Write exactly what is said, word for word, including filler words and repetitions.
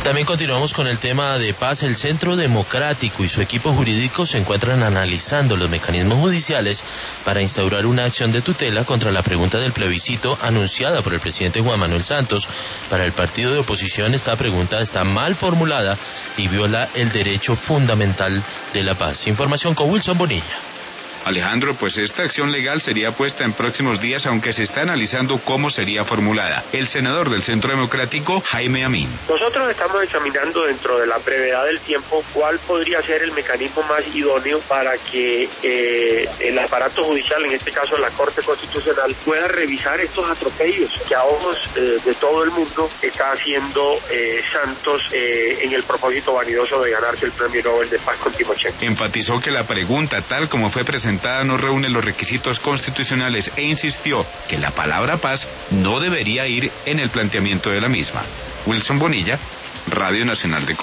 También continuamos con el tema de paz. El Centro Democrático y su equipo jurídico se encuentran analizando los mecanismos judiciales para instaurar una acción de tutela contra la pregunta del plebiscito anunciada por el presidente Juan Manuel Santos. Para el partido de oposición, esta pregunta está mal formulada y viola el derecho fundamental de la paz. Información con Wilson Bonilla. Alejandro, pues esta acción legal sería puesta en próximos días, aunque se está analizando cómo sería formulada. El senador del Centro Democrático, Jaime Amin. Nosotros estamos examinando dentro de la brevedad del tiempo cuál podría ser el mecanismo más idóneo para que eh, el aparato judicial, en este caso la Corte Constitucional, pueda revisar estos atropellos que a ojos eh, de todo el mundo está haciendo eh, Santos eh, en el propósito vanidoso de ganarse el Premio Nobel de Paz con Timochenko. Enfatizó que la pregunta, tal como fue presentada, no reúne los requisitos constitucionales e insistió que la palabra paz no debería ir en el planteamiento de la misma. Wilson Bonilla, Radio Nacional de Colombia.